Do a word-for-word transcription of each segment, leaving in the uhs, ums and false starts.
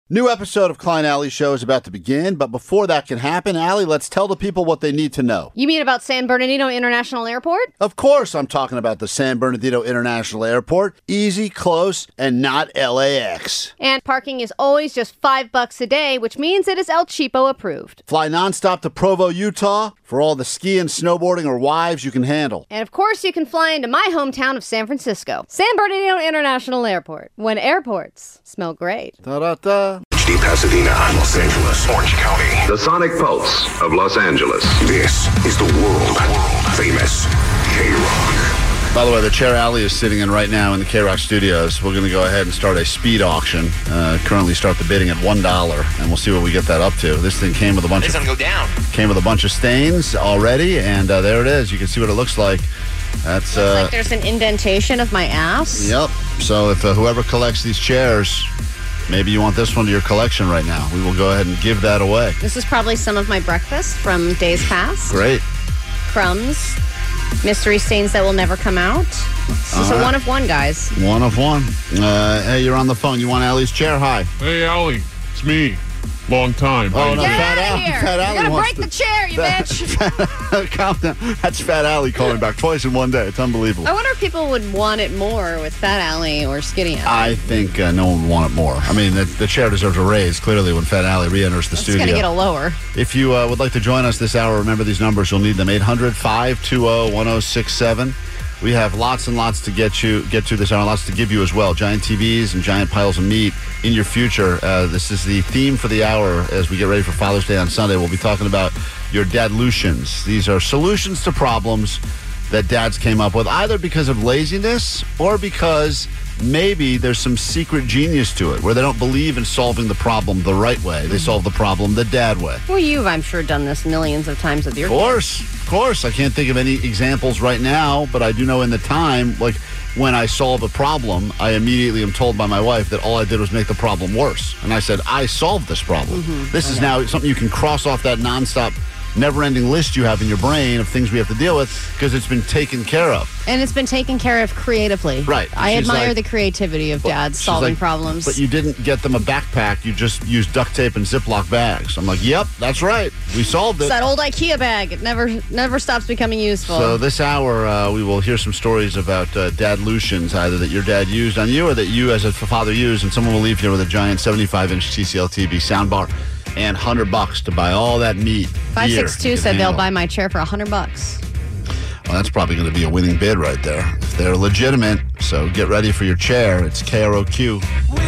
New episode of Klein Alley Show is about to begin, but before that can happen, Allie, let's tell the people what they need to know. You mean about San Bernardino International Airport? Of course I'm talking about the San Bernardino International Airport. Easy, close, and not L A X. And parking is always just five bucks a day, which means it is El Cheapo approved. Fly nonstop to Provo, Utah, for all the skiing, snowboarding, or wives you can handle. And of course you can fly into my hometown of San Francisco. San Bernardino International Airport. When airports smell great. Da-da-da. Pasadena, Los Angeles, Orange County. The Sonic Pulse of Los Angeles. This is the world famous K-Rock. By the way, the chair Allie is sitting in right now in the K-Rock studios. We're going to go ahead and start a speed auction. Uh, currently start the bidding at one dollar, and we'll see what we get that up to. This thing came with a bunch it's of... It's going to go down. Came with a bunch of stains already, and uh, there it is. You can see what it looks like. That's uh, Looks like there's an indentation of my ass. Yep. So if uh, whoever collects these chairs... Maybe you want this one to your collection right now. We will go ahead and give that away. This is probably some of my breakfast from days past. Great. Crumbs. Mystery stains that will never come out. This is All a right. one of one, guys. One of one. Uh, hey, you're on the phone. You want Allie's chair? Hi. Hey, Allie. It's me. Long time. Oh, no, Get Fat out Al- of here. Fat You're Allie going to wants break to- the chair, you bitch. Calm down. That's Fat Allie calling back twice in one day. It's unbelievable. I wonder if people would want it more with Fat Allie or Skinny Allie. I think uh, no one would want it more. I mean, the, the chair deserves a raise, clearly, when Fat Allie re-enters the It's studio. going to get a lower. If you uh, would like to join us this hour, remember these numbers. You'll need them. eight hundred, five two zero, one zero six seven. We have lots and lots to get you get to this hour, lots to give you as well. Giant T Vs and giant piles of meat in your future. Uh, this is the theme for the hour as we get ready for Father's Day on Sunday. We'll be talking about your dadlutions. These are solutions to problems that dads came up with, either because of laziness or because maybe there's some secret genius to it, where they don't believe in solving the problem the right way. They solve the problem the dad way. Well, you've, I'm sure, done this millions of times with your Of course, of course. I can't think of any examples right now, but I do know in the time, like when I solve a problem, I immediately am told by my wife that all I did was make the problem worse. And I said, I solved this problem. Mm-hmm. This is now something you can cross off that nonstop, never-ending list you have in your brain of things we have to deal with because it's been taken care of. And it's been taken care of creatively. Right. I She's admire like- the creativity of dads She's solving like, problems. But you didn't get them a backpack. You just used duct tape and Ziploc bags. I'm like, yep, that's right. We solved it. It's that old IKEA bag. It never never stops becoming useful. So this hour, uh, we will hear some stories about uh, dadlutions, either that your dad used on you or that you as a father used, and someone will leave here with a giant seventy-five inch T C L T V soundbar and one hundred bucks to buy all that meat. five six two said they'll buy my chair for one hundred bucks. Well, that's probably going to be a winning bid right there. If they're legitimate, so get ready for your chair. It's K R O Q.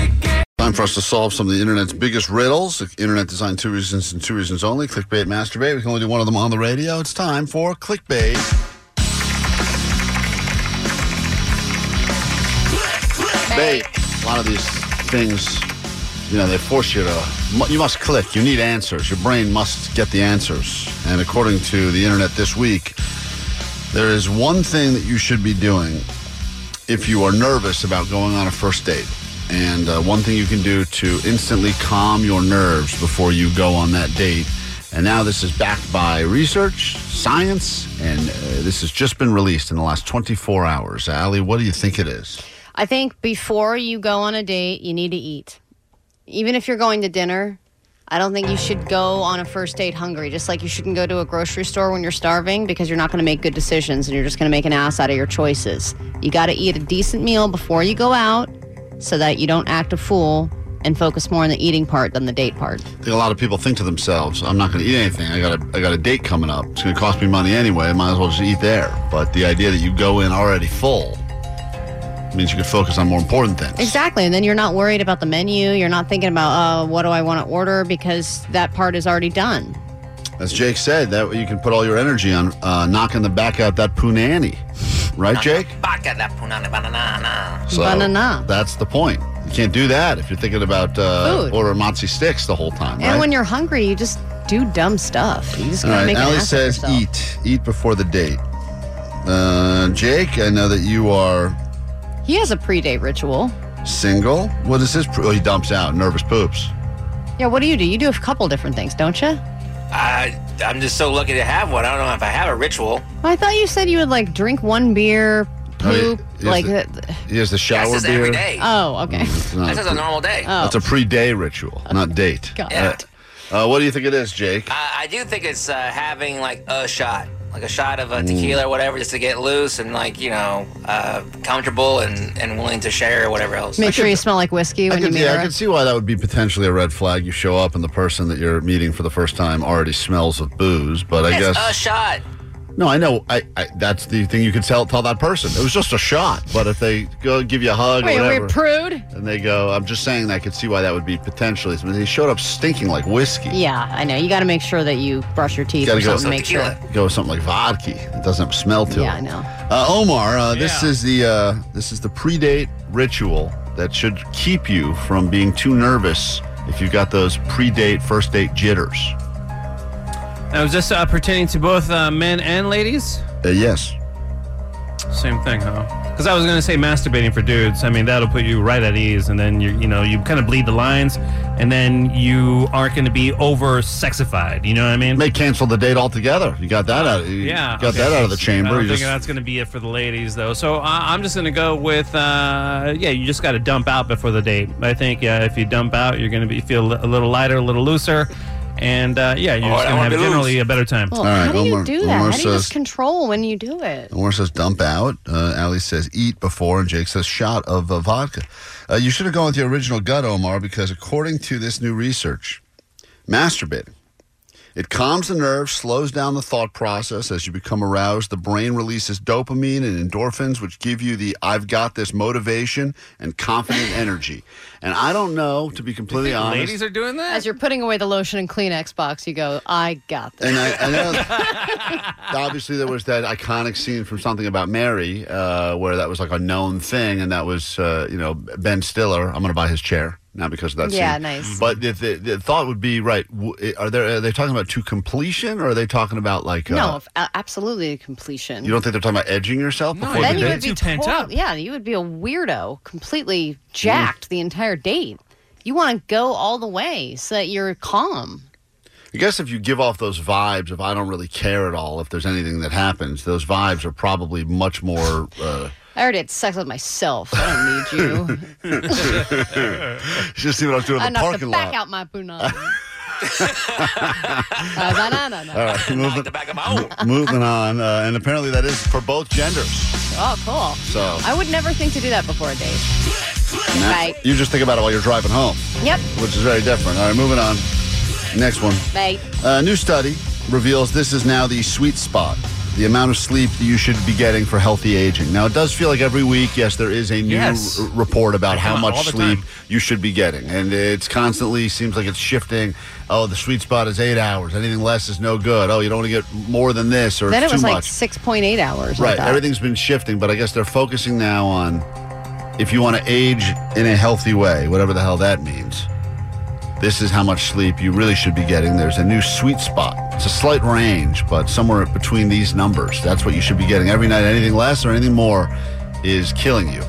Time for us to solve some of the internet's biggest riddles. The internet designed two reasons and two reasons only. Clickbait, masturbate. We can only do one of them on the radio. It's time for clickbait. Bait. A lot of these things, you know, they force you to, you must click. You need answers. Your brain must get the answers. And according to the internet this week, there is one thing that you should be doing if you are nervous about going on a first date. And uh, one thing you can do to instantly calm your nerves before you go on that date. And now this is backed by research, science, and uh, this has just been released in the last twenty-four hours. Allie, what do you think it is? I think before you go on a date, you need to eat. Even if you're going to dinner, I don't think you should go on a first date hungry, just like you shouldn't go to a grocery store when you're starving, because you're not going to make good decisions and you're just going to make an ass out of your choices. You got to eat a decent meal before you go out so that you don't act a fool and focus more on the eating part than the date part. I think a lot of people think to themselves, I'm not going to eat anything. I got a, I got a date coming up. It's going to cost me money anyway. I might as well just eat there. But the idea that you go in already full means you can focus on more important things. Exactly. And then you're not worried about the menu. You're not thinking about, uh, what do I want to order, because that part is already done. As Jake said, that you can put all your energy on uh, knocking the back out that punani. Right, Jake? So Banana. that's the point. You can't do that if you're thinking about uh, Food. ordering mozzie sticks the whole time, right? And when you're hungry, you just do dumb stuff. You just All gotta right, make an Allie ass of says yourself. eat. Eat before the date. Uh, Jake, I know that you are He has a pre-date ritual. single. What is his? Pre- oh, he dumps out. Nervous poops. Yeah, what do you do? You do a couple different things, don't you? I, I'm just so lucky to have one. I don't know if I have a ritual. I thought you said you would, like, drink one beer, poop, Oh, he- like. he The, He has the shower That's just beer. every day. oh, okay. It's not That's a just a pre- normal day. Oh. It's a pre-day ritual, not date. Got Yeah. it. Uh, what do you think it is, Jake? Uh, I do think it's uh, having like a shot, like a shot of a tequila or whatever, just to get loose and like you know uh, comfortable and, and willing to share or whatever else. Make sure you smell like whiskey I when you could, meet yeah, I her. can see why that would be potentially a red flag. You show up and the person that you're meeting for the first time already smells of booze, but I It's guess a shot. no, I know. I, I that's the thing you could tell tell that person. It was just a shot, but if they go give you a hug Wait, or we're whatever, prude? and they go, I'm just saying that I could see why that would be potentially. I mean, he showed up stinking like whiskey. Yeah, I know. You got to make sure that you brush your teeth Gotta or go something. with Make tequila. sure. Go with something like vodka. It doesn't have smell to Yeah, it. I know. Uh, Omar, uh, this Yeah. is the uh, this is the pre-date ritual that should keep you from being too nervous if you've got those pre-date, first date jitters. Now, is this uh, pertaining to both uh, men and ladies? Uh, yes. Same thing, huh? Because I was going to say masturbating for dudes. I mean, that'll put you right at ease, and then you you know you kind of bleed the lines, and then you aren't going to be over sexified. You know what I mean? May cancel the date altogether. You got that out. You Yeah, got okay. that out of the chamber. I don't You think just- that's going to be it for the ladies, though. So uh, I'm just going to go with, uh, yeah, you just got to dump out before the date. I think, yeah, if you dump out, you're going to be feel a little lighter, a little looser, and uh, yeah, you're Oh, just I going to wanna have be loose. generally a better time. Well, All right, how do Omar- you do that? Omar How do you says- just control when you do it? Omar says dump out. Uh, Allie says eat before, and Jake says shot of uh, vodka. Uh, you should have gone with your original gut, Omar, because according to this new research, masturbating, it calms the nerves, slows down the thought process. As you become aroused, the brain releases dopamine and endorphins, which give you the I've got this motivation and confident energy. And I don't know, to be completely honest. Ladies are doing that? As you're putting away the lotion and Kleenex box, you go, I got this. And I, I know, obviously, there was that iconic scene from Something About Mary, uh, where that was like a known thing, and that was, uh, you know, Ben Stiller. I'm going to buy his chair now because of that Yeah, scene. nice. But the, the, the thought would be right. w- Are there? Are they talking about to completion, or are they talking about like? Uh, no, if- a- absolutely completion. you don't think they're talking about edging yourself No, before then the you date? would be Too pent total- up. Yeah, you would be a weirdo, completely jacked the entire date. You want to go all the way so that you're calm. I guess if you give off those vibes of I don't really care at all if there's anything that happens, those vibes are probably much more. Uh, I already had sex with myself. I don't need you. you should see what I was doing I in the knocked parking the back lot. out my punani. Uh, banana. All right, moving, the back of my own. moving on, uh, and apparently that is for both genders. Oh, cool. So I would never think to do that before a date. and that- Right. you just think about it while you're driving home, Yep. which is very different. All right, moving on. Next one. Bye. A new study reveals this is now the sweet spot, the amount of sleep that you should be getting for healthy aging. Now, it does feel like every week, yes, there is a new Yes. r- report about They how come out much all the sleep time. you should be getting. And it's constantly seems like it's shifting. Oh, the sweet spot is eight hours. Anything less is no good. Oh, you don't want to get more than this or Then it's it was too like much. six point eight hours. I Right. thought. Everything's been shifting, but I guess they're focusing now on if you want to age in a healthy way, whatever the hell that means. This is how much sleep you really should be getting. There's a new sweet spot. It's a slight range, but somewhere between these numbers. That's what you should be getting every night. Anything less or anything more is killing you.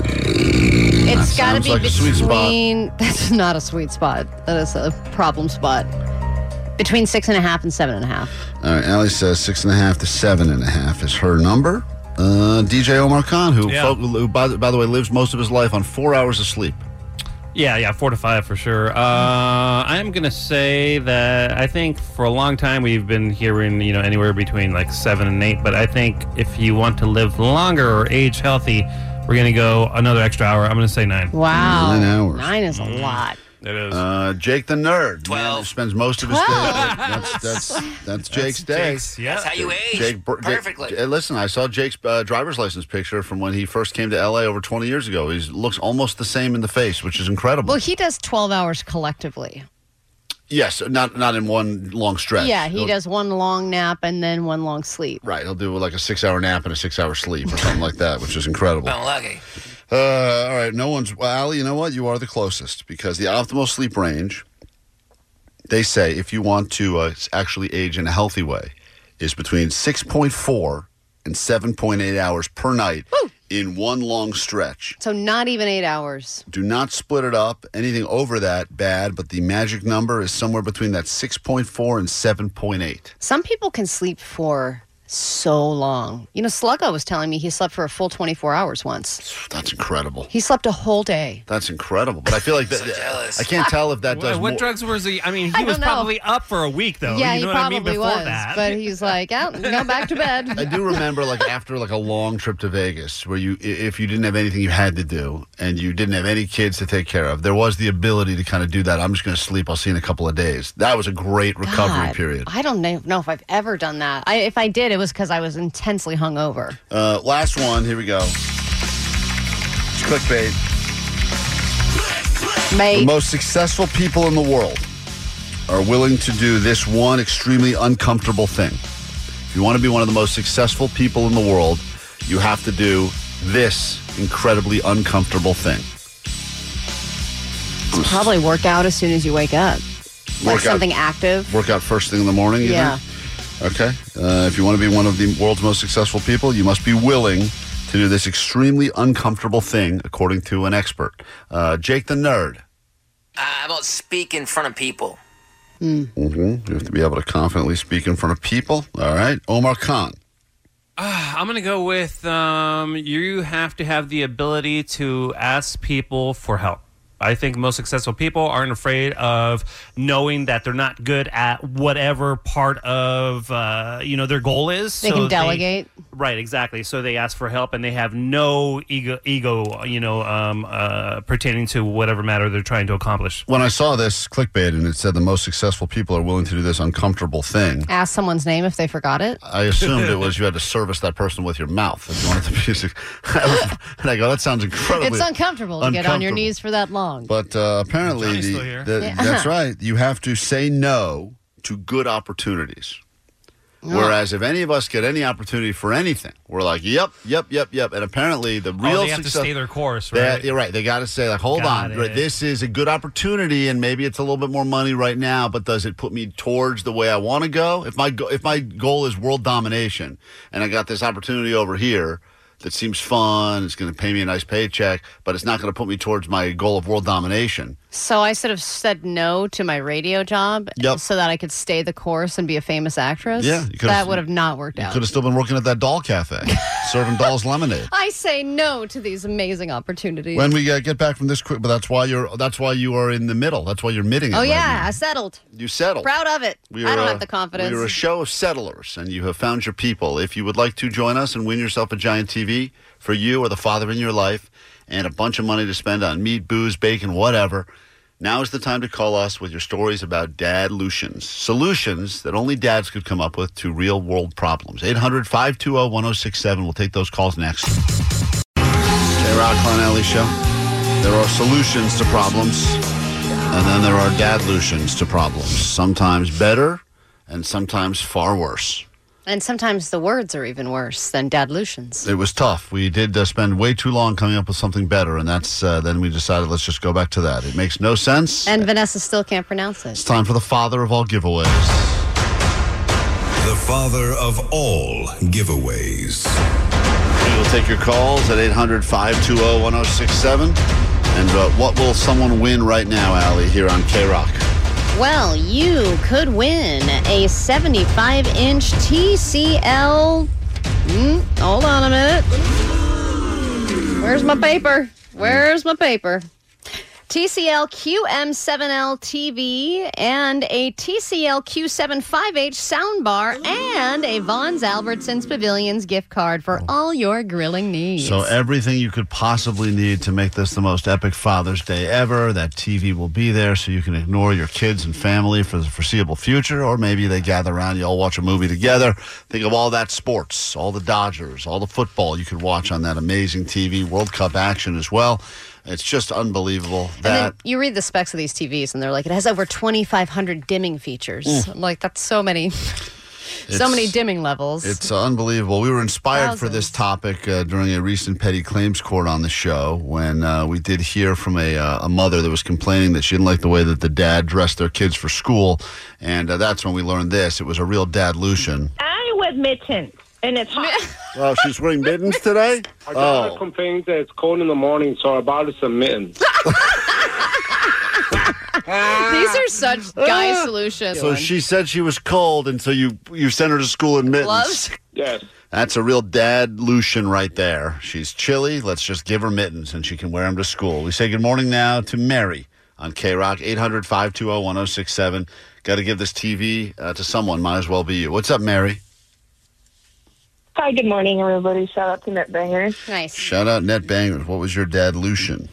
It's got to sounds be like a sweet spot. between. That's not a sweet spot. That is a problem spot. Between six and a half and seven and a half. All right, Allie says six and a half to seven and a half is her number. Uh, D J Omar Khan, who, Yeah. fo- who by, by the way, lives most of his life on four hours of sleep. Yeah, yeah, four to five for sure. Uh, I'm gonna say that I think for a long time we've been hearing, you know, anywhere between like seven and eight. But I think if you want to live longer or age healthy, we're gonna go another extra hour. I'm gonna say nine. Wow. Nine hours. Nine is a lot. It is. Uh, Jake the nerd. Man, Twelve. who spends most of his day. That's that's that's Jake's day. yeah. That's how you age Jake, Jake- perfectly. J- listen, I saw Jake's uh, driver's license picture from when he first came to L A over twenty years ago. He looks almost the same in the face, which is incredible. Well, he does twelve hours collectively. yes, not not in one long stretch. Yeah, he He'll- does one long nap and then one long sleep. Right, he'll do like a six-hour nap and a six-hour sleep or something like that, which is incredible. I'm lucky. Uh, all right, no one's. Well, Allie, you know what? You are the closest because the optimal sleep range, they say, if you want to uh, actually age in a healthy way, is between six point four and seven point eight hours per night Woo! in one long stretch. So not even eight hours. Do not split it up. Anything over that, bad, but the magic number is somewhere between that six point four and seven point eight. Some people can sleep for so long. You know, Sluggo was telling me he slept for a full twenty-four hours once. That's incredible. He slept a whole day. That's incredible. But I feel like that, So jealous. I can't tell if that does What, what more. drugs was he? I mean, I he was don't know. probably up for a week, though. yeah, you he know what I probably mean? Before was. that. But he's like, out, go back to bed. I do remember, like, after like a long trip to Vegas, where you, if you didn't have anything you had to do, and you didn't have any kids to take care of, there was the ability to kind of do that. I'm just going to sleep. I'll see you in a couple of days. That was a great recovery God, period. I don't know, know if I've ever done that. I, if I did, it was because I was intensely hungover. Uh, last one. Here we go. It's clickbait. The Mate, most successful people in the world are willing to do this one extremely uncomfortable thing. If you want to be one of the most successful people in the world, you have to do this incredibly uncomfortable thing. probably work out as soon as you wake up. Like Work out- something active. Work out first thing in the morning, you Yeah. think? Okay. Uh, if you want to be one of the world's most successful people, you must be willing to do this extremely uncomfortable thing, according to an expert. Uh, Jake the Nerd. Uh, how about speak in front of people? Mm-hmm. You have to be able to confidently speak in front of people. All right. Omar Khan. I'm going to go with um, you have to have the ability to ask people for help. I think most successful people aren't afraid of knowing that they're not good at whatever part of uh, you know their goal is. They can delegate. Right, exactly. So they ask for help, and they have no ego, ego you know, um, uh, pertaining to whatever matter they're trying to accomplish. When I saw this clickbait and it said the most successful people are willing to do this uncomfortable thing, Ask someone's name if they forgot it. I assumed it was you had to service that person with your mouth. If you wanted to be, and I go, that sounds incredibly. It's uncomfortable to get on your uncomfortable. knees for that long. But uh, apparently, Johnny's the, still here. the- Yeah. that's right. You have to say no to good opportunities. Whereas if any of us get any opportunity for anything, we're like, yep, yep, yep, yep. And apparently, the real oh, they have success. to stay their course, They- right? you're right. They got to say, like, hold Got on. it. Right, this is a good opportunity, and maybe it's a little bit more money right now, but does it put me towards the way I want to go? If my go- if my goal is world domination, and I got this opportunity over here that seems fun, it's going to pay me a nice paycheck, but it's not going to put me towards my goal of world domination. So I should have said no to my radio job Yep. so that I could stay the course and be a famous actress. Yeah, you could've- that would have not worked You out. could have still been working at that doll cafe, serving dolls lemonade. I say no to these amazing opportunities. When we uh, get back from this quick, but that's why you're that's why you are in the middle. That's why you're mitting it. oh right yeah, now. I settled. You settled. Proud of it. We I are don't a- have the confidence. We are a show of settlers, and you have found your people. If you would like to join us and win yourself a giant T V for you or the father in your life and a bunch of money to spend on meat, booze, bacon, whatever, now is the time to call us with your stories about dad-lutions. Solutions that only dads could come up with to real-world problems. eight hundred, five two zero, one zero six seven. We'll take those calls next. J-Rock, Klein Alley Show. There are solutions to problems, and then there are dad-lutions to problems. Sometimes better, and sometimes far worse. And sometimes the words are even worse than Dad Lucian's. It was tough. We did uh, spend way too long coming up with something better, and that's uh, then we decided let's just go back to that. It makes no sense. And Vanessa still can't pronounce It's it. time for the father of all giveaways. The father of all giveaways. We will take your calls at eight hundred, five two zero, one zero six seven. And uh, what will someone win right now, Allie, here on K-Rock? Well, you could win a seventy-five inch T C L. Mm, hold on a minute. Where's my paper? Where's my paper? T C L Q M seven L T V and a T C L Q seven five H soundbar and a Vaughn's Albertsons Pavilions gift card for all your grilling needs. So everything you could possibly need to make this the most epic Father's Day ever. That T V will be there so you can ignore your kids and family for the foreseeable future, or maybe they gather around, you all watch a movie together. Think of all that sports, all the Dodgers, all the football you could watch on that amazing T V, World Cup action as well. It's just unbelievable. And That then you read the specs of these T Vs, and they're like, it has over twenty-five hundred dimming features. Mm. I'm like, that's so many, so many dimming levels. It's uh, unbelievable. We were inspired for Thousands. this topic uh, during a recent petty claims court on the show when uh, we did hear from a, uh, a mother that was complaining that she didn't like the way that the dad dressed their kids for school. And uh, that's when we learned this. It was a real dad Lucian. I wear mittens, and it's hot. Oh, she's wearing mittens today? Our daughter Oh. complains that it's cold in the morning, so I bought her some mittens. These are such guy solutions. So she said she was cold, and so you you sent her to school in mittens. Gloves? Yes. That's a real dad Lucian right there. She's chilly. Let's just give her mittens, and she can wear them to school. We say good morning now to Mary on K-Rock, eight hundred, five two zero, one zero six seven. Got to give this T V uh, to someone. Might as well be you. What's up, Mary? Hi, good morning, everybody. Shout out to NetBangers. Nice. Shout out NetBangers. What was your dad Lucian?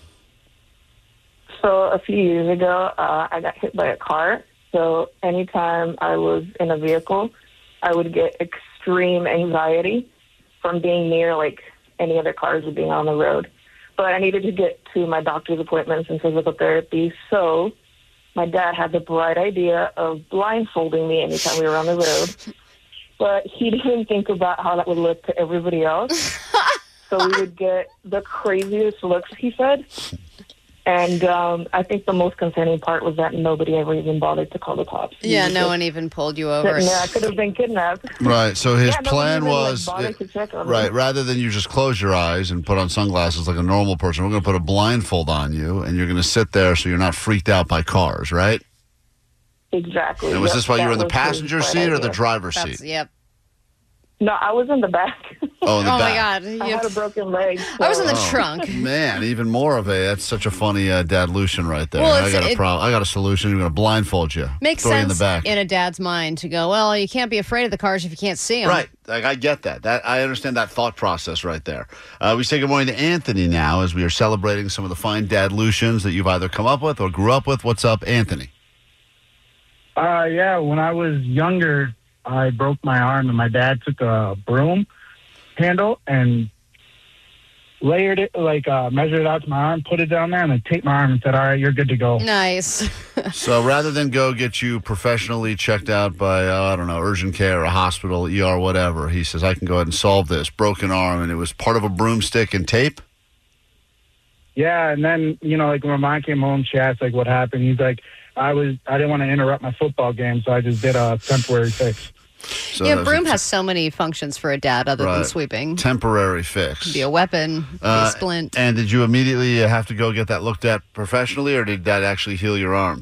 So a few years ago, uh, I got hit by a car. So anytime I was in a vehicle, I would get extreme anxiety from being near, like, any other cars or being on the road. But I needed to get to my doctor's appointments and physical therapy. So my dad had the bright idea of blindfolding me anytime we were on the road. But he didn't think about how that would look to everybody else. So we would get the craziest looks, he said. And um, I think the most concerning part was that nobody ever even bothered to call the cops. Yeah, He no was one even pulled you just over. sitting there. I could have been kidnapped. Right. So his Yeah, no one plan even, like, was, bothered to check on me. right, rather than you just close your eyes and put on sunglasses like a normal person, we're going to put a blindfold on you, and you're going to sit there so you're not freaked out by cars, right? Exactly. And was Yep, this while you that were in the was his passenger bright seat or idea. the driver's That's, seat? yep. No, I was in the back. Oh, in the Oh, my back. God. I You- had a broken leg. I was in the so- trunk. Man, even more of a, that's such a funny uh, dad Lucian right there. Well, I it's- got a it- problem. I got a solution. We're going to blindfold you. Makes Throw you in sense the back. a dad's mind to go, well, you can't be afraid of the cars if you can't see them. Right. Like, I get that. That I understand that thought process right there. Uh, we say good morning to Anthony now as we are celebrating some of the fine dad Lucians that you've either come up with or grew up with. What's up, Anthony? Uh, yeah, when I was younger, I broke my arm, and my dad took a broom handle and layered it, like uh, measured it out to my arm, put it down there, and then taped my arm and said, all right, you're good to go. Nice. So rather than go get you professionally checked out by, uh, I don't know, urgent care, a hospital, E R, whatever, he says, I can go ahead and solve this. Broken arm, and it was part of a broomstick and tape? Yeah, and then, you know, like when my mom came home, she asked, like, what happened. He's like, I was, I didn't want to interrupt my football game, so I just did a temporary fix. So yeah, that was broom a has so many functions for a dad other than Right. sweeping. temporary fix. Be a weapon, be Uh, a splint. And did you immediately uh, have to go get that looked at professionally, or did that actually heal your arm?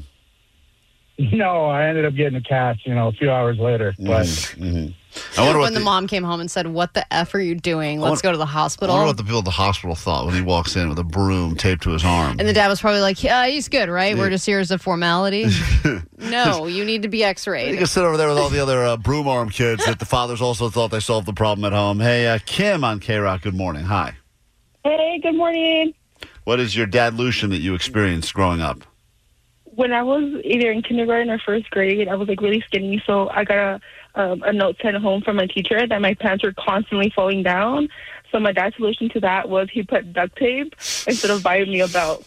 No, I ended up getting a cast, you know, a few hours later. But Mm-hmm. I wonder what When the, mom came home and said, what the F are you doing? Let's wonder- go to the I hospital. wonder what the people at the hospital thought when he walks in with a broom taped to his arm. And the dad was probably like, yeah, he's good, right? We're just here as a formality. No, you need to be You x-rayed. can sit over there with all the other uh, broom arm kids that the fathers also thought they solved the problem at home. Hey, uh, Kim on K-Rock, good morning. Hi. Hey, good morning. What is your dad Lucian that you experienced growing up? When I was either in kindergarten or first grade, I was like really skinny, so I got a um, a note sent home from my teacher that my pants were constantly falling down. So my dad's solution to that was he put duct tape instead of buying me a belt.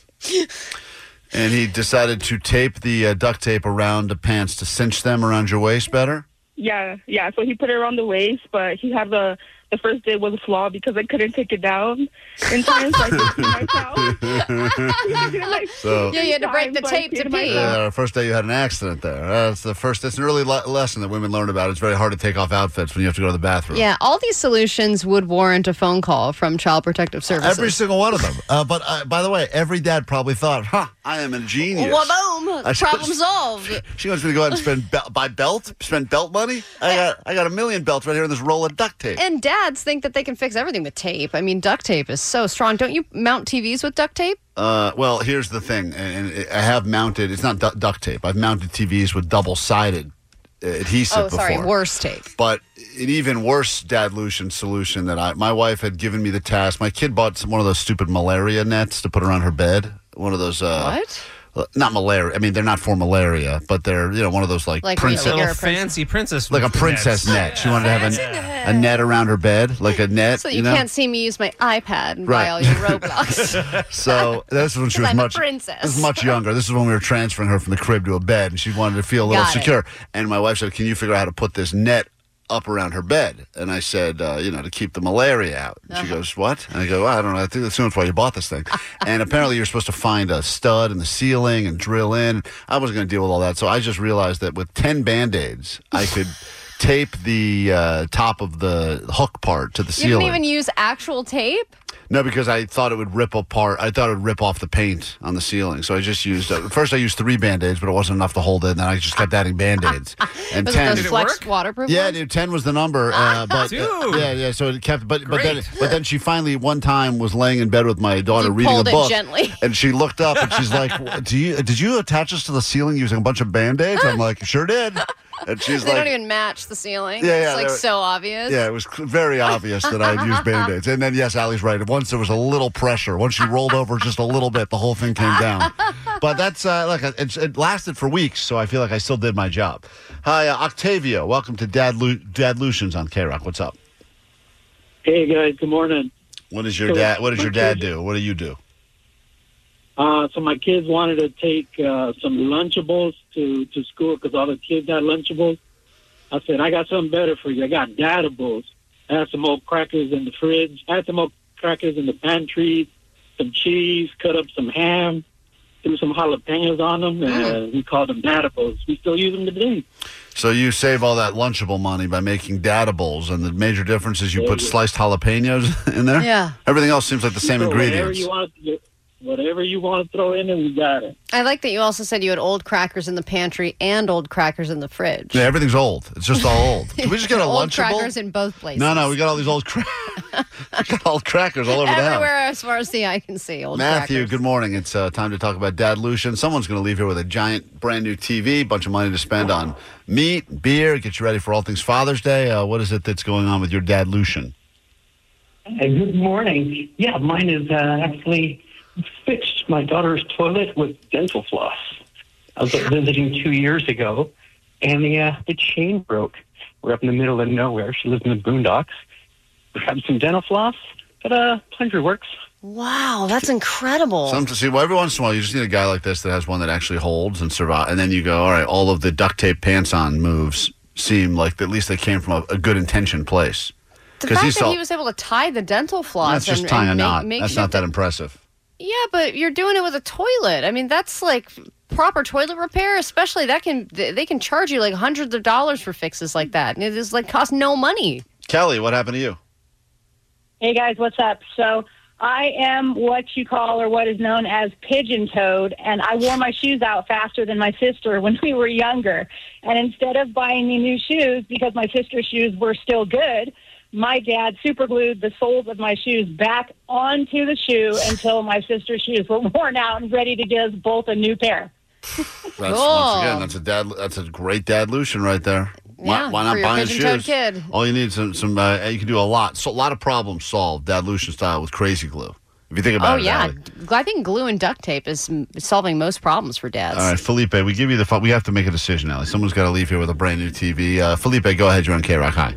And he decided to tape the uh, duct tape around the pants to cinch them around your waist better? Yeah, yeah. So he put it around the waist, but he had the the first day was a flaw because I couldn't take it down in time, so I could pee myself. So, Yeah, you had to break the tape to pee. uh, first day you had an accident there. That's the first. That's an early le- lesson that women learn about. It's very hard to take off outfits when you have to go to the bathroom. Yeah, all these solutions would warrant a phone call from Child Protective Services. Every single one of them. Uh, but uh, by the way, every dad probably thought, "Huh, I am a genius." Well, boom, I problem just- solved. She wants me to go ahead and spend be- buy belt, spend belt money. I got I got a million belts right here in this roll of duct tape. And dads think that they can fix everything with tape. I mean, duct tape is so strong. Don't you mount T Vs with duct tape? Uh, well, here's the thing, and, and I have mounted. It's not du- duct tape. I've mounted T Vs with double sided adhesive Oh, sorry, before. worse tape. But an even worse dad Lucian solution that I my wife had given me the task. My kid bought some, one of those stupid malaria nets to put around her bed. One of those. Uh, What? uh, Not malaria. I mean, they're not for malaria, but they're you know one of those like, Like princess, when you- Little You're a prince- fancy princess. like a princess net. She wanted to have a, a net around her bed, like a net. So you, know? can't see me use my iPad and Right. buy all your Roblox. So this is when she 'Cause was I'm a much princess. This is much younger. This is when we were transferring her from the crib to a bed, and she wanted to feel a little Got it. secure. And my wife said, "Can you figure out how to put this net up around her bed?" And I said, uh, "You know, to keep the malaria out." And she Uh-huh. goes, "What?" And I go, well, "I don't know. I think that's that's why you bought this thing." And apparently, you're supposed to find a stud in the ceiling and drill in. I wasn't going to deal with all that, so I just realized that with ten Band-Aids, I could tape the uh, top of the hook part to the You ceiling. didn't even use actual tape? No, because I thought it would rip apart. I thought it would rip off the paint on the ceiling. So I just used, uh, first I used three Band-Aids, but it wasn't enough to hold it. And then I just kept adding Band-Aids. And Was ten. it those flex work? waterproof Yeah, ones? dude, ten was the number. Uh, but Dude. uh, yeah, yeah. So it kept, but but then Great. but then she finally one time was laying in bed with my daughter You reading a pulled it book, gently. and she looked up and she's like, "Do you did you attach this to the ceiling using a bunch of Band-Aids?" I'm like, "Sure did." And she's They like, don't even match the ceiling. Yeah, yeah, It's like they're- so obvious. Yeah, it was cl- very obvious that I'd used Band-Aids. And then, yes, Allie's right. Once there was a little pressure, once she rolled over just a little bit, the whole thing came down. But that's, uh, like, it, it lasted for weeks, so I feel like I still did my job. Hi, uh, Octavio. Welcome to Dad Lu- Dad Lucians on K-Rock. What's up? Hey guys, good morning. What does your So, dad, what does my your dad kids- do? What do you do? Uh, so my kids wanted to take uh, some Lunchables to, to school because all the kids had Lunchables. I said, I got something better for you. I got Dadables. I had some old crackers in the fridge. I had some old crackers in the pantry, some cheese, cut up some ham, threw some jalapenos on them, and uh, we called them Dadables. We still use them today. So you save all that Lunchable money by making Dadables, and the major difference is you Yeah, put yeah. sliced jalapenos in there? Yeah. Everything else seems like the same So whatever ingredients. you want to, whatever you want to throw in it, we got it. I like that you also said you had old crackers in the pantry and old crackers in the fridge. Yeah, everything's old. It's just all old. Can we just get a old Lunchable? crackers in both places. No, no, we got all these old cra- we got old crackers all over the house. Everywhere as far as the eye can see. Old Matthew, crackers. good morning. It's uh, time to talk about Dad Lucian. Someone's going to leave here with a giant brand new T V, bunch of money to spend on meat, beer, get you ready for all things Father's Day. Uh, what is it that's going on with your Dad Lucian? Hey, good morning. Yeah, mine is uh, actually fixed my daughter's toilet with dental floss. I was visiting two years ago, and the uh, the chain broke. We're up in the middle of nowhere. She lives in the boondocks. Grabbed some dental floss, but uh, plunger works. Wow, that's incredible. Some to see. Well, every once in a while, you just need a guy like this that has one that actually holds and survive. And then you go, all right, all of the duct tape pants on moves seem like at least they came from a, a good intention place. the 'Cause fact he's that all- he was able to tie the dental floss That's just and, tying and a make, knot. make That's sure not that impressive. Yeah, but you're doing it with a toilet. I mean, that's like proper toilet repair, especially that can they can charge you like hundreds of dollars for fixes like that. And it is like cost no money. Kelly, what happened to you? Hey guys, what's up? So I am what you call or what is known as pigeon-toed, and I wore my shoes out faster than my sister when we were younger. And instead of buying me new shoes because my sister's shoes were still good, my dad superglued the soles of my shoes back onto the shoe until my sister's shoes were worn out and ready to give us both a new pair. That's Cool. once again, that's a dad. That's a great Dad Lucian right there. Why, Yeah, why not for your buying pigeon-toed shoes? kid. All you need is some. some uh, you can do a lot. So a lot of problems solved Dad Lucian style with crazy glue. If you think about Oh it. yeah, Allie. I think glue and duct tape is m- solving most problems for dads. All right, Felipe, we give you the. fu- We have to make a decision, Allie. Someone's got to leave here with a brand new T V. Uh, Felipe, go ahead. You're on K-Rock. Hi.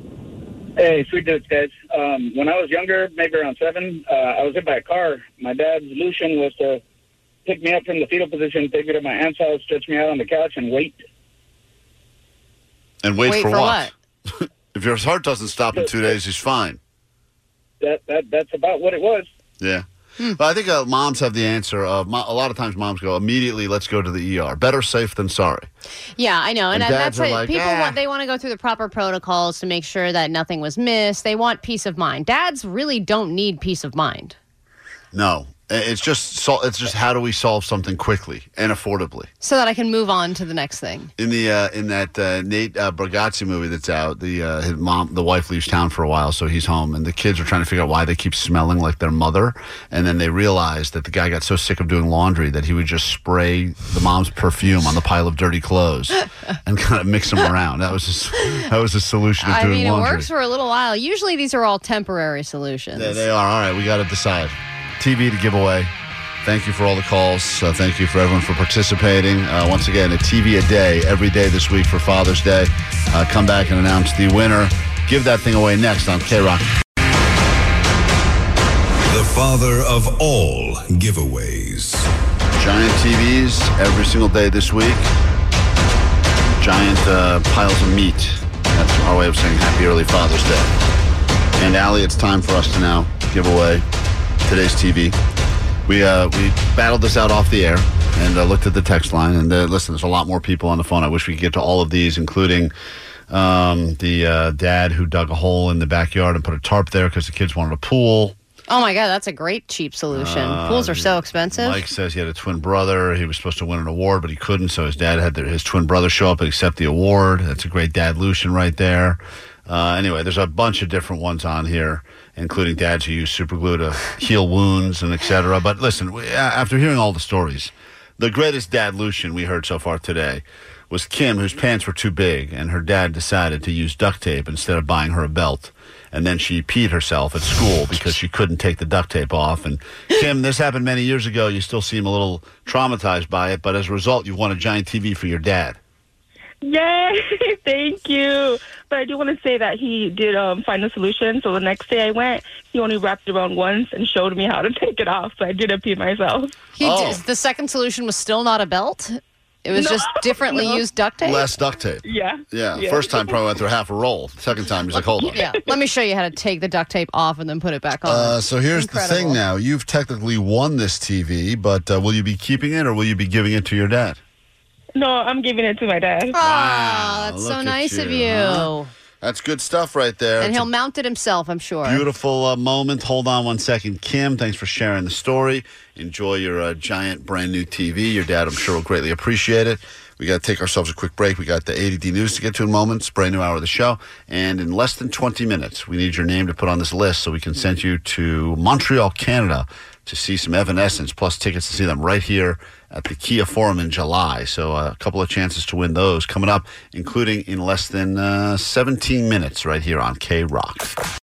Hey, sweet dudes, guys. Um, when I was younger, maybe around seven, uh, I was hit by a car. My dad's solution was to pick me up from the fetal position, take me to my aunt's house, stretch me out on the couch, and wait. And wait, Wait for, for what? If your heart doesn't stop in two days, he's fine. That that that's about what it was. Yeah. Hmm. But I think uh, moms have the answer. Of, mo- a lot of times moms go, immediately, let's go to the E R. Better safe than sorry. Yeah, I know, and, And and dads that's are it. like, People "Ah." want they want to go through the proper protocols to make sure that nothing was missed. They want peace of mind. Dads really don't need peace of mind. No. It's just sol- it's just how do we solve something quickly and affordably? So that I can move on to the next thing. In the uh, in that uh, Nate uh, Bargatze movie that's out, the uh, his mom, the wife leaves town for a while, so he's home, and the kids are trying to figure out why they keep smelling like their mother, and then they realize that the guy got so sick of doing laundry that he would just spray the mom's perfume on the pile of dirty clothes and kind of mix them around. That was his, that was his solution to I doing mean, it laundry. works for a little while. Usually, these are all temporary solutions. Yeah, they are. All right, we got to decide. T V to give away. Thank you for all the calls. Uh, thank you for everyone for participating. Uh, once again, a T V a day, every day this week for Father's Day. Uh, come back and announce the winner. Give that thing away next on K-Rock. The father of all giveaways. Giant T Vs every single day this week. Giant uh, piles of meat. That's our way of saying happy early Father's Day. And Allie, it's time for us to now give away today's T V. We uh, we battled this out off the air and uh, looked at the text line. And uh, listen, there's a lot more people on the phone. I wish we could get to all of these, including Um, the uh, dad who dug a hole in the backyard and put a tarp there because the kids wanted a pool. Oh, my God, that's a great cheap solution. Uh, Pools are so expensive. Mike says he had a twin brother. He was supposed to win an award, but he couldn't, so his dad had their, his twin brother show up and accept the award. That's a great dad-lution right there. Uh, anyway, there's a bunch of different ones on here, including dads who use super glue to heal wounds and et cetera. But listen, we, after hearing all the stories, the greatest dad-lution we heard so far today was Kim, whose pants were too big, and her dad decided to use duct tape instead of buying her a belt. And then she peed herself at school because she couldn't take the duct tape off. And Kim, this happened many years ago. You still seem a little traumatized by it, but as a result, you've won a giant T V for your dad. Yay! Thank you. But I do want to say that he did um, find a solution. So the next day I went, he only wrapped it around once and showed me how to take it off. So I didn't pee myself. He did, the second solution was still not a belt? It was No, just differently no. used duct tape? Less duct tape. Yeah. Yeah. Yeah. First time probably went through half a roll. Second time he's like, hold on. Yeah. Let me show you how to take the duct tape off and then put it back on. Uh, so here's Incredible. the thing now. You've technically won this T V, but uh, will you be keeping it or will you be giving it to your dad? No, I'm giving it to my dad. Oh, that's look so at nice of you, you. huh? That's good stuff right there. And It's he'll a mount it himself, I'm sure. beautiful uh, moment. Hold on one second. Kim, thanks for sharing the story. Enjoy your uh, giant brand new T V. Your dad, I'm sure, will greatly appreciate it. We got to take ourselves a quick break. We got the A D D news to get to in moments, brand new hour of the show. And in less than twenty minutes, we need your name to put on this list so we can send you to Montreal, Canada to see some Evanescence, plus tickets to see them right here at the Kia Forum in July. So uh, a couple of chances to win those coming up, including in less than uh, seventeen minutes right here on K-Rock.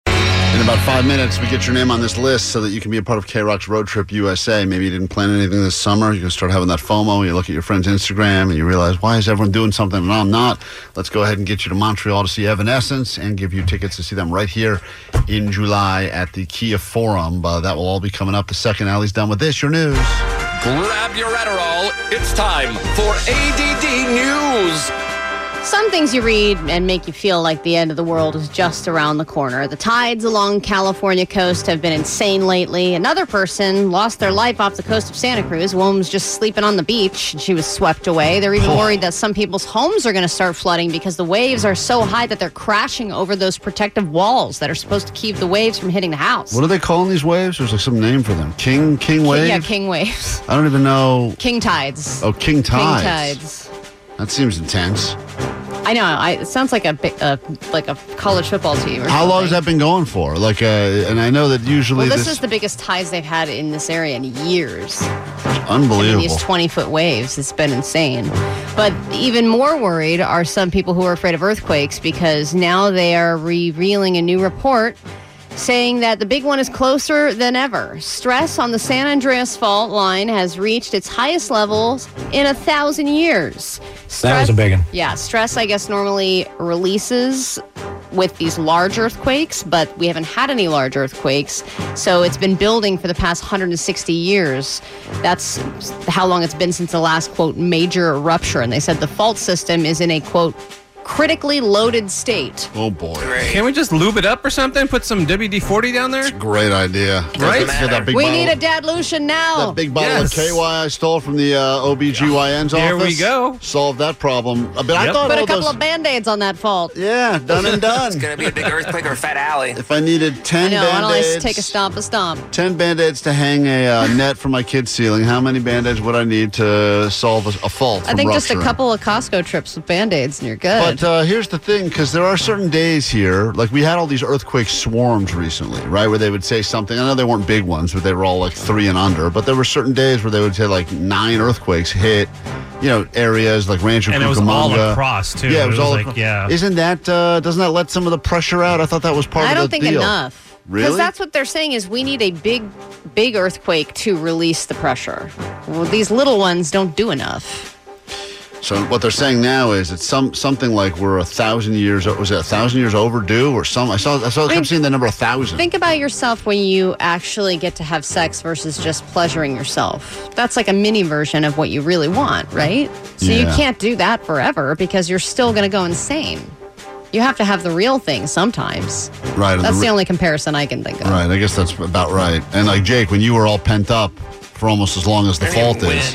In about five minutes, we get your name on this list so that you can be a part of K-Rock's Road Trip U S A. Maybe you didn't plan anything this summer. You can start having that FOMO. You look at your friend's Instagram and you realize, why is everyone doing something and I'm not? Let's go ahead and get you to Montreal to see Evanescence and give you tickets to see them right here in July at the Kia Forum. Uh, that will all be coming up the second Allie's done with this. Your news. Grab your Adderall. It's time for A D D News. Some things you read and make you feel like the end of the world is just around the corner. The tides along California coast have been insane lately. Another person lost their life off the coast of Santa Cruz. A woman was just sleeping on the beach and she was swept away. They're even worried that some people's homes are going to start flooding because the waves are so high that they're crashing over those protective walls that are supposed to keep the waves from hitting the house. What are they calling these waves? There's like some name for them. King, King wave? Yeah, king waves. I don't even know. King tides. Oh, King tides. King tides. That seems intense. I know. I, it sounds like a bi- uh, like a college football team. Or How long something. has that been going for? Like, uh, and I know that usually Well, this, this is the biggest tides they've had in this area in years. unbelievable. These twenty-foot waves. It's been insane. But even more worried are some people who are afraid of earthquakes because now they are revealing a new report saying that the big one is closer than ever. Stress on the San Andreas fault line has reached its highest levels in a thousand years. Stress, That was a big one. Yeah, stress, I guess, normally releases with these large earthquakes, but we haven't had any large earthquakes. So it's been building for the past one hundred sixty years. That's how long it's been since the last, quote, major rupture. And they said the fault system is in a, quote, critically loaded state. Oh, boy. Can we just lube it up or something? Put some W D forty down there? Great idea. Right? Get that big We bottle, need a Dadlution now. that big bottle Yes. of K Y I stole from the uh, O B G Y N's There office. we go. Solved that problem. Uh, But I Yep. thought Put all a couple those... of Band-Aids on that fault. Yeah, done and done. It's going to be a big earthquake or a fat alley. If I needed I ten know. Why don't I Band-Aids... take a stomp, a stomp? ten Band-Aids to hang a uh, net from my kid's ceiling, how many Band-Aids would I need to solve a, a fault I from think just a rupturing? couple of Costco trips with Band-Aids and you're good. But uh, here's the thing, because there are certain days here, like we had all these earthquake swarms recently, right, where they would say something. I know they weren't big ones, but they were all like three and under. But there were certain days where they would say like nine earthquakes hit, you know, areas like Rancho And it was all Cucamonga. across, too. Yeah, it was, It was all like, across. yeah. Isn't that, uh, doesn't that let some of the pressure out? I thought that was part I of don't the think deal. enough. Really? Because that's what they're saying is we need a big, big earthquake to release the pressure. Well, these little ones don't do enough. So what they're saying now is it's some something like we're a thousand years. Was it a thousand years overdue or some? I saw. I saw. I kept Think- seeing the number a thousand. Think about yourself when you actually get to have sex versus just pleasuring yourself. That's like a mini version of what you really want, right? So you Yeah. can't do that forever because you're still going to go insane. You have to have the real thing sometimes. Right. and That's the the re- only comparison I can think of. Right. I guess that's about right. And like Jake, when you were all pent up for almost as long as the Didn't fault even is, win.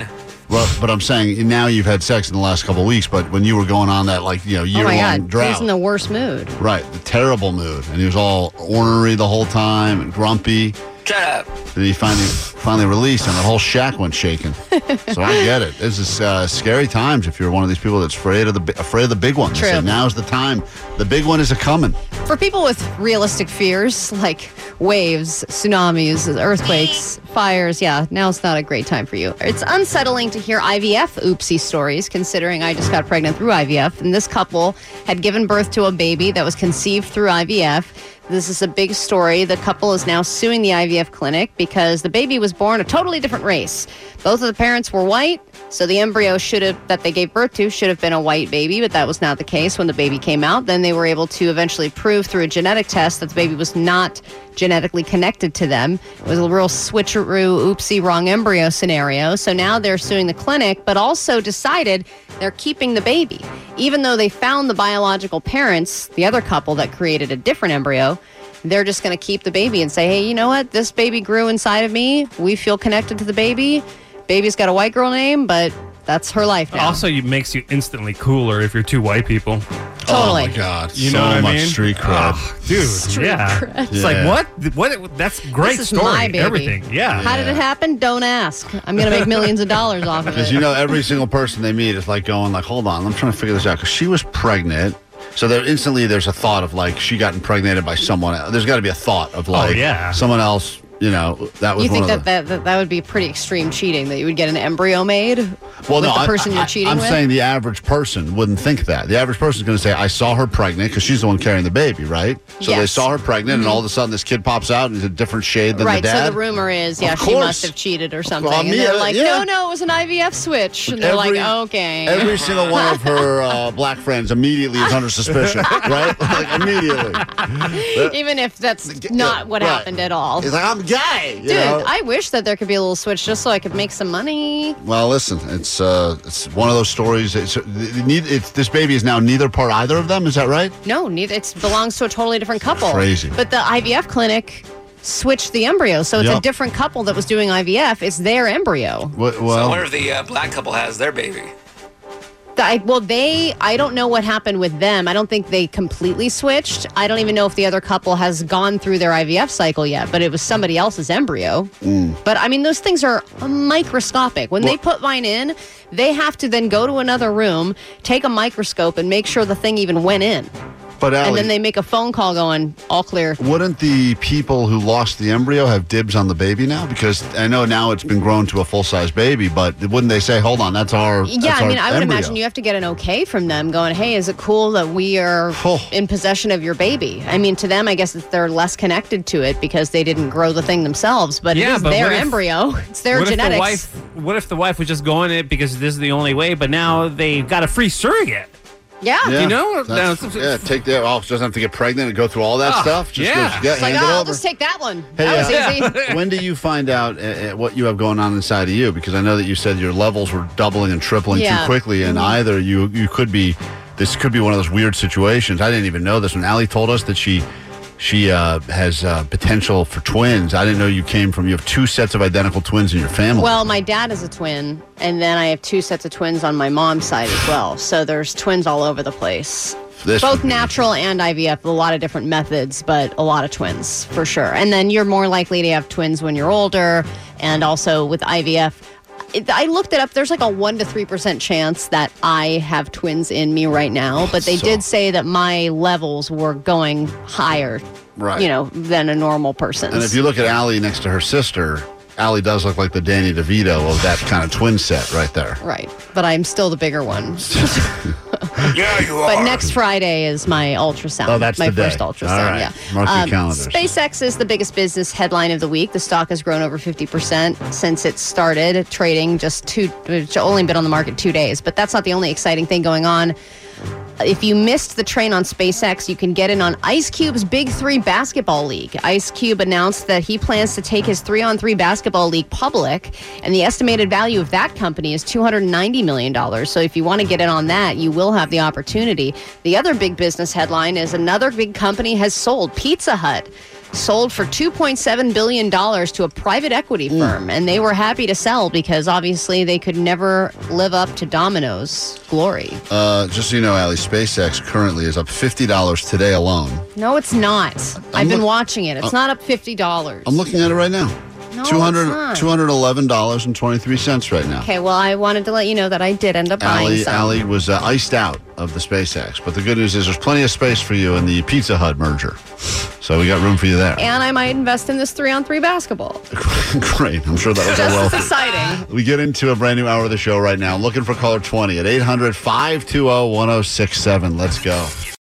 Well, but I'm saying now you've had sex in the last couple of weeks, but when you were going on that, like, you know, Oh year-long my God, drought. he was in the worst mood. Right, the terrible mood. And he was all ornery the whole time and grumpy. Shut up. And he finally finally released, and the whole shack went shaking. So I get it. This is uh, scary times if you're one of these people that's afraid of the bi- afraid of the big one. They True. say, now's the time. The big one is a coming. For people with realistic fears like waves, tsunamis, earthquakes, fires, yeah, now's not a great time for you. It's unsettling to hear I V F oopsie stories, considering I just got pregnant through I V F, and this couple had given birth to a baby that was conceived through I V F. This is a big story. The couple is now suing the I V F clinic because the baby was born a totally different race. Both of the parents were white, so the embryo should have that they gave birth to should have been a white baby, but that was not the case when the baby came out. Then they were able to eventually prove through a genetic test that the baby was not genetically connected to them. It was a real switcheroo, oopsie, wrong embryo scenario. So now they're suing the clinic, but also decided they're keeping the baby. Even though they found the biological parents, the other couple that created a different embryo, they're just going to keep the baby and say, hey, you know what? This baby grew inside of me. We feel connected to the baby. Baby's got a white girl name, but that's her life now. Also, it makes you instantly cooler if you're two white people. Totally. Oh, my God. You so know what I much mean? street cred. Oh, dude, Street yeah. cred. It's Yeah. like, what? What? That's a great This is story. my baby. Everything. Yeah. How did it happen? Don't ask. I'm going to make millions of dollars off of Because it. you know, every single person they meet is like going, like, hold on, I'm trying to figure this out. Because she was pregnant. So there instantly there's a thought of, like, she got impregnated by someone else. There's got to be a thought of, like, yeah. someone else, you know, that was You one think of that, the... that, that that would be pretty extreme cheating, that you would get an embryo made Well, with no, the I- person I, you're I, cheating I'm with? saying the average person wouldn't think that. The average person is going to say, I saw her pregnant, because she's the one carrying the baby, right? So they Yes. saw her pregnant, Mhm. and all of a sudden this kid pops out and he's a different shade than Right, the so dad. the rumor is, yeah, Of she course. must have cheated or something. Well, and me, they're uh, like, yeah. no, no, it was an I V F switch. And they're Every- like, okay. Every single one of her uh, black friends immediately is under suspicion, right? Like, immediately. Even if that's not what right. happened at all. He's like, I'm gay. you Dude, know? I wish that there could be a little switch just so I could make some money. Well, listen, it's uh, it's one of those stories. It's, it's, this baby is now neither part either of them. Is that right? No, neither, it belongs to a totally different couple. Crazy. But the I V F clinic switched the embryo, so it's Yep. a different couple that was doing I V F. It's their embryo. Well, So I wonder if the uh, black couple has their baby. The- I, well, they, I don't know what happened with them. I don't think they completely switched. I don't even know if the other couple has gone through their I V F cycle yet, but it was somebody else's embryo. Mm. But I mean, those things are microscopic. When they put mine in, they have to then go to another room, take a microscope, and make sure the thing even went in. But and Allie, then they make a phone call going, all clear. wouldn't the people who lost the embryo have dibs on the baby now? Because I know now it's been grown to a full-size baby, but wouldn't they say, hold on, that's our Yeah, that's I mean, our I would embryo. imagine you have to get an okay from them going, hey, is it cool that we are in possession of your baby? I mean, to them, I guess it's, they're less connected to it because they didn't grow the thing themselves, but Yeah, it is but their what if- embryo. It's their what genetics. If the wife, what if the wife was just going it because this is the only way, but now they got a free surrogate? Yeah. You know? That's- Now, yeah, take that off. Doesn't have to get pregnant and go through all that Ah, stuff. Just yeah. goes, get, It's like, hand oh, it I'll over. just take that one. Hey, that was uh, easy. when do you find out uh, uh, what you have going on inside of you? Because I know that you said your levels were doubling and tripling Yeah. too quickly, and Mhm. either you you could be, this could be one of those weird situations. I didn't even know this when Allie told us that she she uh, has uh, potential for twins. I didn't know you came from. You have two sets of identical twins in your family. Well, my dad is a twin, and then I have two sets of twins on my mom's side as well. So there's twins all over the place. This Both would be- natural and I V F, a lot of different methods, but a lot of twins for sure. And then you're more likely to have twins when you're older, and also with I V F. It, I looked it up. There's like a one to three percent chance that I have twins in me right now, but they So- did say that my levels were going higher, Right. you know, than a normal person's. And if you look at Allie next to her sister, Allie does look like the Danny DeVito of that kind of twin set right there. Right, but I'm still the bigger one. Yeah, you But next Friday is my ultrasound. Oh, that's my the day. first ultrasound. All right. Yeah, Mark your Um, calendars. SpaceX is the biggest business headline of the week. The stock has grown over fifty percent since it started trading. Just two, it's only been on the market two days. But that's not the only exciting thing going on. If you missed the train on SpaceX, you can get in on Ice Cube's Big Three Basketball League. Ice Cube announced that he plans to take his three-on-three basketball league public, and the estimated value of that company is two hundred ninety million dollars. So if you want to get in on that, you will have the opportunity. The other big business headline is another big company has sold, Pizza Hut. sold for two point seven billion dollars to a private equity firm, and they were happy to sell because obviously they could never live up to Domino's glory. Uh, just so you know, Allie, SpaceX currently is up fifty dollars today alone. No, it's not. I've been look- watching it. It's uh, not up fifty dollars. I'm looking at it right now. No, two hundred it's not. two hundred eleven dollars and twenty-three cents right now. Okay, well, I wanted to let you know that I did end up buying Allie, some. Allie was uh, iced out of the SpaceX, but the good news is there's plenty of space for you in the Pizza Hut merger. So we got room for you there. And I might invest in this three-on-three basketball. Great. I'm sure that'll go Just well as for you. exciting. We get into a brand new hour of the show right now. Looking for caller twenty at eight hundred, five two zero, one zero six seven. Let's go.